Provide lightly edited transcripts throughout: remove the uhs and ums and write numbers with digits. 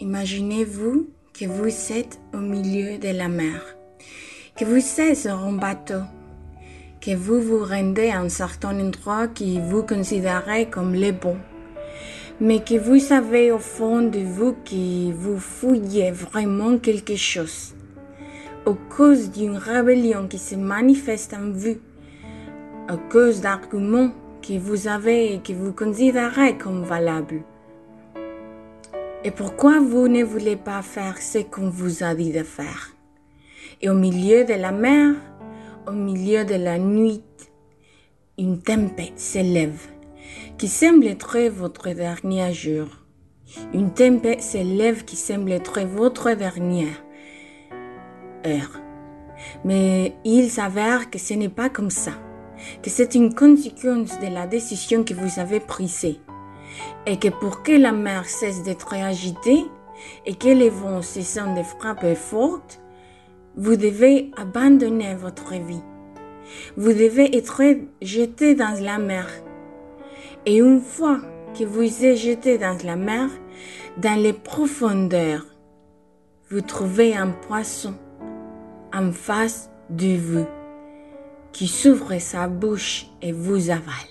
imaginez-vous que vous êtes au milieu de la mer, que vous êtes sur un bateau, que vous vous rendez à un certain endroit que vous considérez comme le bon, mais que vous savez au fond de vous que vous fouillez vraiment quelque chose, à cause d'une rébellion qui se manifeste en vous, à cause d'arguments que vous avez et que vous considérez comme valables. Et pourquoi vous ne voulez pas faire ce qu'on vous a dit de faire? Et au milieu de la mer, au milieu de la nuit, une tempête s'élève, qui semble être votre dernier jour. Une tempête s'élève qui semble être votre dernière heure. Mais il s'avère que ce n'est pas comme ça, que c'est une conséquence de la décision que vous avez prise. Et que pour que la mer cesse d'être agitée et que les vents cessent de frapper fortes, vous devez abandonner votre vie. Vous devez être jeté dans la mer. Et une fois que vous êtes jeté dans la mer, dans les profondeurs, vous trouvez un poisson en face de vous qui s'ouvre sa bouche et vous avale.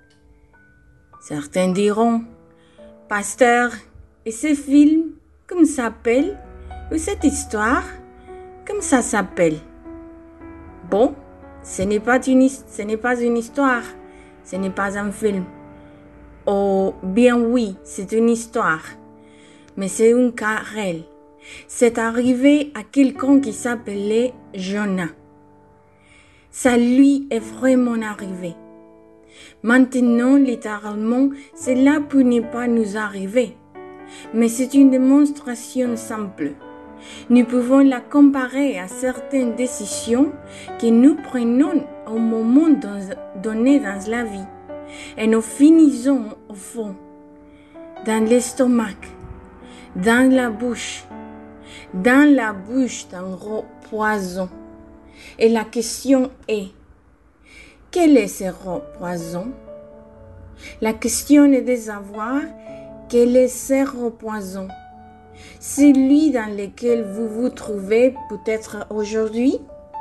Certains diront: Pasteur, et ce film, comment ça s'appelle? Ou cette histoire, comment ça s'appelle? Bon, ce n'est pas une histoire, ce n'est pas un film. Oh, bien oui, c'est une histoire, mais c'est un cas réel. C'est arrivé à quelqu'un qui s'appelait Jonah. Ça lui est vraiment arrivé. Maintenant, littéralement, cela peut ne pas nous arriver, mais c'est une démonstration simple. Nous pouvons la comparer à certaines décisions que nous prenons au moment donné dans la vie, et nous finissons au fond, dans l'estomac, dans la bouche d'un gros poison. Et la question est: quel est ce poison? La question est de savoir quel est ce poison. Celui dans lequel vous vous trouvez peut-être aujourd'hui.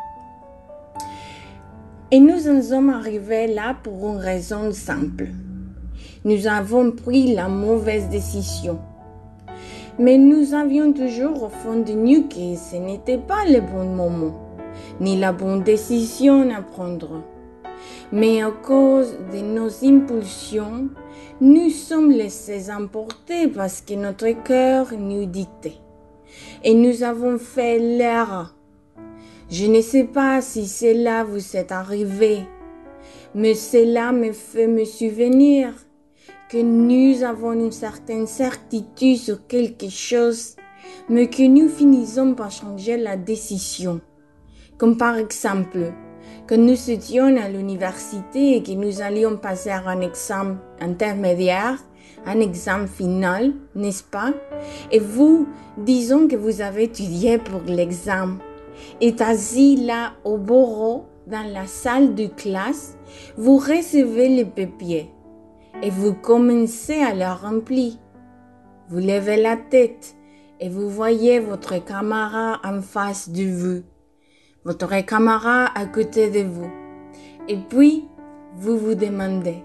Et nous en sommes arrivés là pour une raison simple. Nous avons pris la mauvaise décision. Mais nous avions toujours au fond de nous que ce n'était pas le bon moment, ni la bonne décision à prendre. Mais à cause de nos impulsions, nous sommes laissés emporter parce que notre cœur nous dictait. Et nous avons fait l'erreur. Je ne sais pas si cela vous est arrivé, mais cela me fait me souvenir que nous avons une certaine certitude sur quelque chose, mais que nous finissons par changer la décision. Comme par exemple, quand nous étions à l'université et que nous allions passer un examen intermédiaire, un examen final, n'est-ce pas? Et vous, disons que vous avez étudié pour l'examen, et assis là au bureau, dans la salle de classe, vous recevez les papiers et vous commencez à les remplir. Vous levez la tête et vous voyez votre camarade en face de vous. Votre camarade à côté de vous. Et puis, vous vous demandez.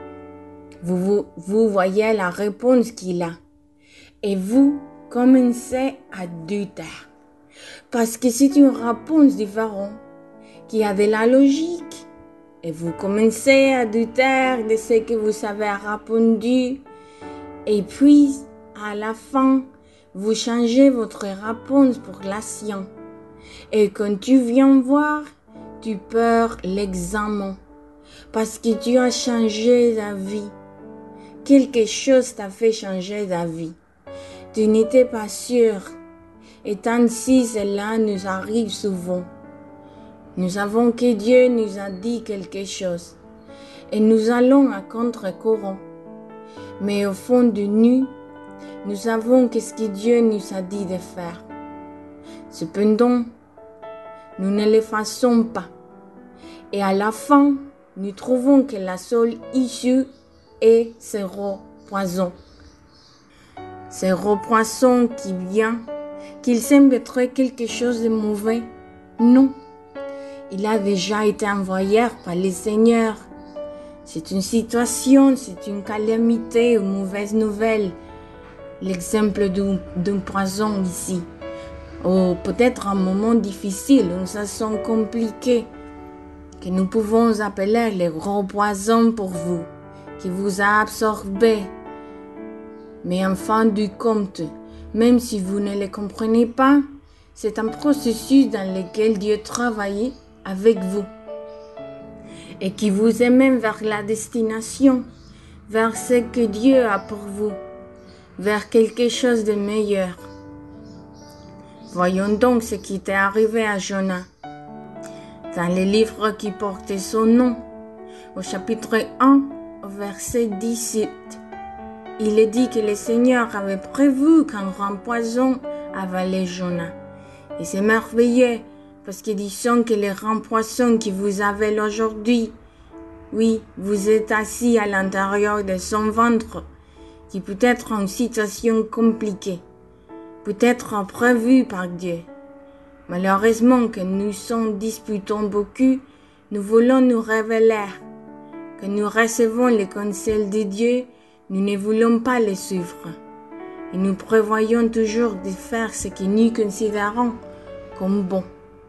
Vous voyez la réponse qu'il a. Et vous commencez à douter. Parce que c'est une réponse différente, qui a de la logique. Et vous commencez à douter de ce que vous avez répondu. Et puis, à la fin, vous changez votre réponse pour la sienne. Et quand tu viens voir, tu perds l'examen parce que tu as changé d'avis. Quelque chose t'a fait changer d'avis. Tu n'étais pas sûr. Et ainsi, cela nous arrive souvent. Nous savons que Dieu nous a dit quelque chose et nous allons à contre-courant. Mais au fond de nous, nous savons qu'est-ce que Dieu nous a dit de faire. Cependant, nous ne le faisons pas. Et à la fin, nous trouvons que la seule issue est ce poison. Ce gros poisson qui vient, qu'il semble être quelque chose de mauvais. Non, il a déjà été envoyé par le Seigneur. C'est une situation, c'est une calamité, une mauvaise nouvelle. L'exemple d'un poison ici. Ou peut-être un moment difficile, une saison compliquée, que nous pouvons appeler le gros poison pour vous, qui vous a absorbé. Mais en fin du compte, même si vous ne le comprenez pas, c'est un processus dans lequel Dieu travaille avec vous et qui vous amène vers la destination, vers ce que Dieu a pour vous, vers quelque chose de meilleur. Voyons donc ce qui est arrivé à Jonas. Dans le livre qui portait son nom, au chapitre 1, au verset 17, il est dit que le Seigneur avait prévu qu'un grand poison avalait Jonas. Et c'est merveilleux, parce que disons que le grand poisson qui vous avale aujourd'hui, oui, vous êtes assis à l'intérieur de son ventre, qui peut être en situation compliquée, peut être prévu par Dieu. Malheureusement que nous nous disputons beaucoup, nous voulons nous révéler. Que nous recevons les conseils de Dieu, nous ne voulons pas les suivre. Et nous prévoyons toujours de faire ce que nous considérons comme bon.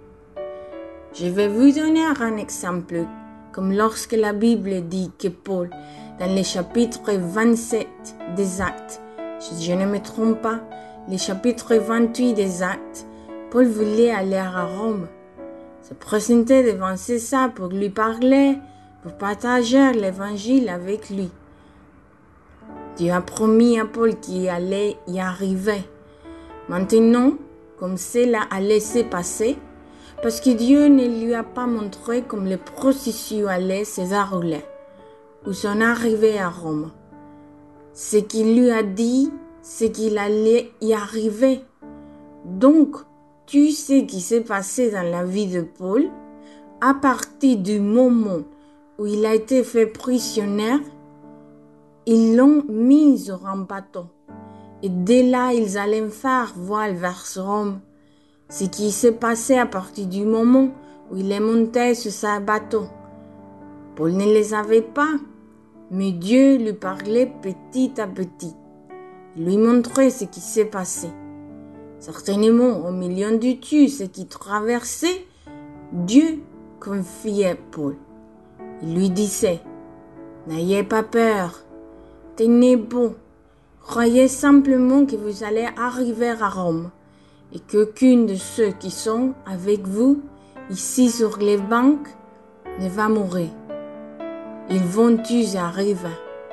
Je vais vous donner un exemple, comme lorsque la Bible dit que Paul, dans le chapitre 27 des Actes, si je ne me trompe pas, le chapitre 28 des Actes, Paul voulait aller à Rome, se présenter devant César pour lui parler, pour partager l'évangile avec lui. Dieu a promis à Paul qu'il allait y arriver. Maintenant, comme cela allait se passer, parce que Dieu ne lui a pas montré comme le processus allait se dérouler, ou son arrivée à Rome. Ce qu'il lui a dit, c'est qu'il allait y arriver. Donc, tu sais ce qui s'est passé dans la vie de Paul à partir du moment où il a été fait prisonnier. Ils l'ont mis sur un bateau et dès là ils allaient faire voile vers Rome. Ce qui s'est passé à partir du moment où il est monté sur ce bateau. Paul ne les avait pas, mais Dieu lui parlait petit à petit. Il lui montrait ce qui s'est passé. Certainement, au milieu du tue, ce qui traversait, Dieu confiait Paul. Il lui disait, « N'ayez pas peur, tenez bon, croyez simplement que vous allez arriver à Rome et qu'aucun de ceux qui sont avec vous, ici sur les bancs, ne va mourir. Ils vont tous arriver. »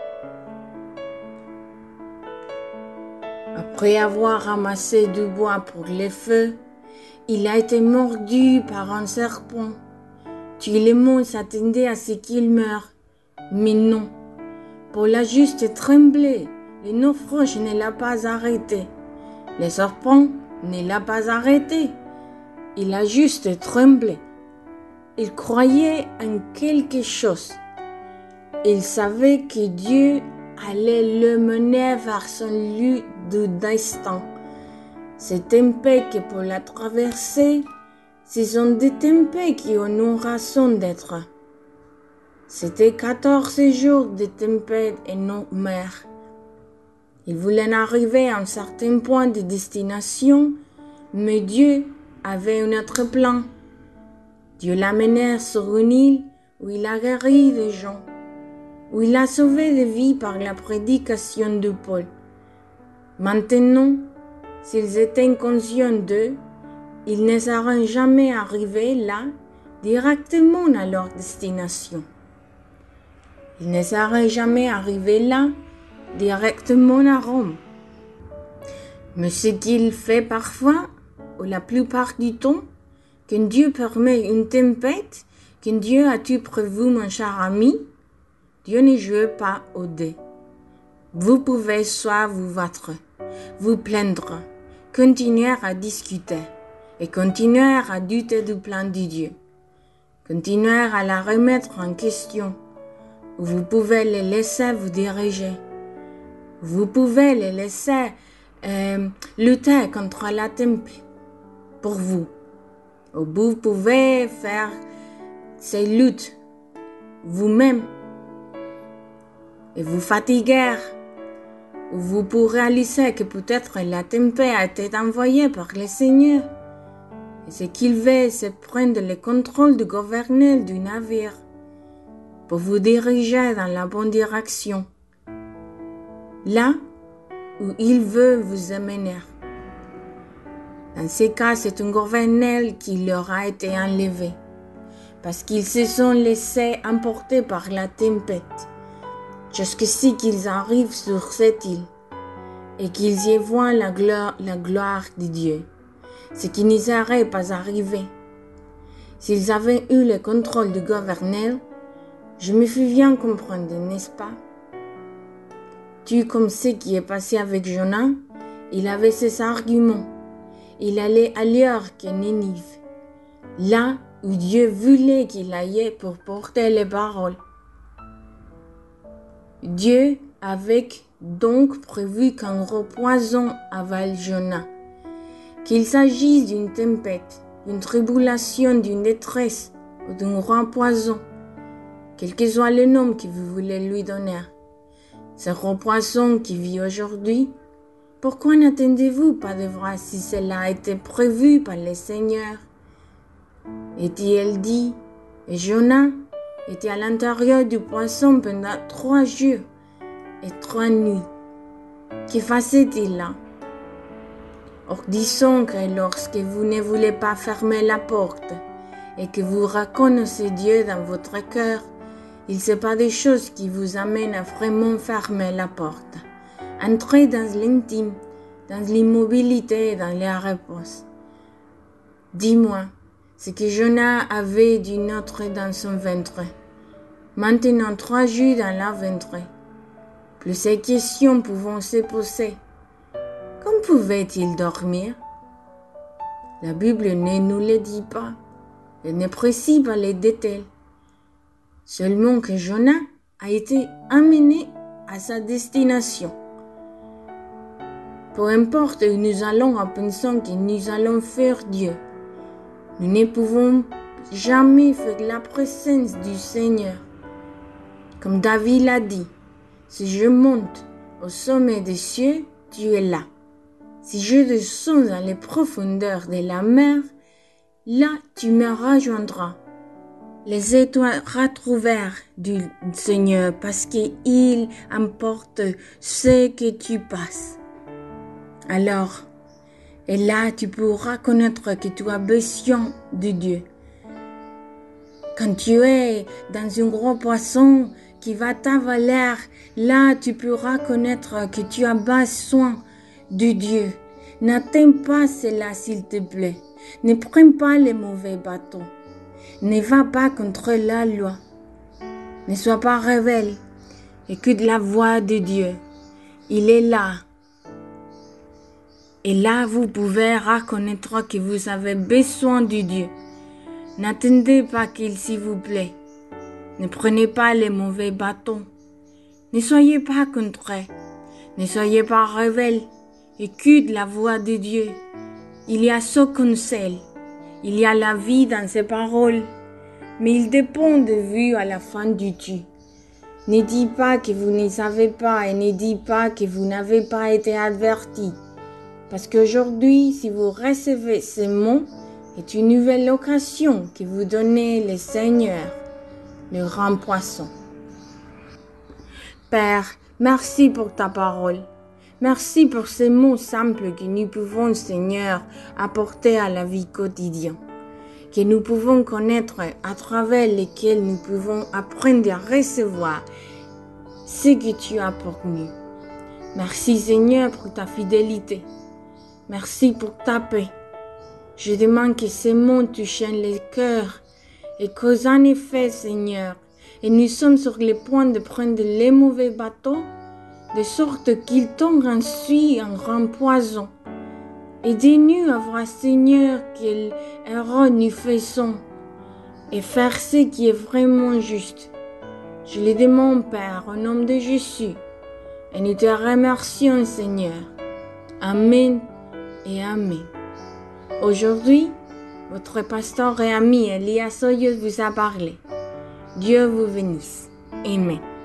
Après avoir ramassé du bois pour le feu, il a été mordu par un serpent. Tout le monde s'attendait à ce qu'il meure. Mais non, Paul a juste tremblé. Le naufrage ne l'a pas arrêté. Le serpent ne l'a pas arrêté. Il a juste tremblé. Il croyait en quelque chose. Il savait que Dieu allait le mener vers son lieu de destin. Ces tempêtes que Paul a traversées, ce sont des tempêtes qui ont raison d'être. C'était 14 jours de tempêtes et non mer. Il voulait arriver à un certain point de destination, mais Dieu avait un autre plan. Dieu l'a mené sur une île où il a guéri des gens, où il a sauvé des vies par la prédication de Paul. Maintenant, s'ils étaient conscients d'eux, ils ne seraient jamais arrivés là, directement à leur destination. Ils ne seraient jamais arrivés là, directement à Rome. Mais ce qu'il fait parfois, ou la plupart du temps, quand Dieu permet une tempête, quand Dieu a tout prévu, mon cher ami, Dieu ne joue pas au dé. Vous pouvez soit vous battre, vous plaindre, continuer à discuter et continuer à douter du plan de Dieu, continuer à la remettre en question. Vous pouvez les laisser vous diriger. Vous pouvez les laisser lutter contre la temple pour vous. Vous pouvez faire ces luttes vous-même et vous fatiguer. Vous pourrez réaliser que peut-être la tempête a été envoyée par le Seigneur. Et ce qu'il veut, c'est prendre le contrôle du gouverneur du navire pour vous diriger dans la bonne direction, là où il veut vous amener. Dans ce cas, c'est un gouverneur qui leur a été enlevé parce qu'ils se sont laissés emporter par la tempête jusqu'ici qu'ils arrivent sur cette île et qu'ils y voient la gloire de Dieu, ce qui n'y serait pas arrivé. S'ils avaient eu le contrôle du gouverneur, je me fais bien comprendre, n'est-ce pas? Comme ce qui est passé avec Jonas, il avait ses arguments. Il allait ailleurs que Ninive, là où Dieu voulait qu'il aille pour porter les paroles. Dieu avait donc prévu qu'un gros poison avale Jonas, qu'il s'agisse d'une tempête, d'une tribulation, d'une détresse ou d'un grand poison, quel que soit le nom que vous voulez lui donner. Ce gros poison qui vit aujourd'hui, pourquoi n'attendez-vous pas de voir si cela a été prévu par le Seigneur? Et-il dit, et Jonas était à l'intérieur du poisson pendant 3 jours et 3 nuits. Que faisait-il là? Or, disons que lorsque vous ne voulez pas fermer la porte et que vous reconnaissez Dieu dans votre cœur, il ne c'est pas des choses qui vous amènent à vraiment fermer la porte. Entrez dans l'intime, dans l'immobilité et dans la réponse. Dis-moi, ce que Jonas avait du nôtre dans son ventre. Maintenant 3 jours dans la ventre. Plus ces questions pouvant se poser. Comment pouvait-il dormir? La Bible ne nous le dit pas. Elle ne précise pas les détails. Seulement que Jonas a été amené à sa destination. Peu importe où nous allons en pensant que nous allons faire Dieu, nous ne pouvons jamais faire la présence du Seigneur. Comme David l'a dit, si je monte au sommet des cieux, tu es là. Si je descends dans les profondeurs de la mer, là tu me rejoindras. Les étoiles retrouvèrent du Seigneur parce qu'il importe ce que tu passes. Alors, et là tu pourras connaître que tu as besoin de Dieu. Quand tu es dans un gros poisson qui va t'avaler, là tu pourras connaître que tu as besoin de Dieu. N'attends pas cela s'il te plaît. Ne prends pas les mauvais bateaux. Ne va pas contre la loi. Ne sois pas rebelle. Écoute la voix de Dieu. Il est là. Et là, vous pouvez reconnaître que vous avez besoin de Dieu. N'attendez pas qu'il s'il vous plaît. Ne prenez pas les mauvais bateaux. Ne soyez pas contrés. Ne soyez pas rebelles. Écoute la voix de Dieu. Il y a ce conseil. Il y a la vie dans ses paroles. Mais il dépend de vous à la fin du temps. Ne dites pas que vous ne savez pas et ne dites pas que vous n'avez pas été averti. Parce qu'aujourd'hui, si vous recevez ces mots, c'est une nouvelle occasion que vous donnez le Seigneur, le grand poisson. Père, merci pour ta parole. Merci pour ces mots simples que nous pouvons, Seigneur, apporter à la vie quotidienne, que nous pouvons connaître, à travers lesquels nous pouvons apprendre à recevoir ce que tu as pour nous. Merci, Seigneur, pour ta fidélité. Merci pour ta paix. Je demande que ces mots touchent les cœurs et qu'en effet, Seigneur, et nous sommes sur le point de prendre les mauvais bateaux, de sorte qu'ils tombent ensuite en grand poison. Aidez-nous à voir, Seigneur, quelle erreur nous faisons et faire ce qui est vraiment juste. Je le demande, Père, au nom de Jésus, et nous te remercions, Seigneur. Amen et Amen. Aujourd'hui, votre pasteur et ami Elias Soyeux vous a parlé. Dieu vous bénisse. Amen.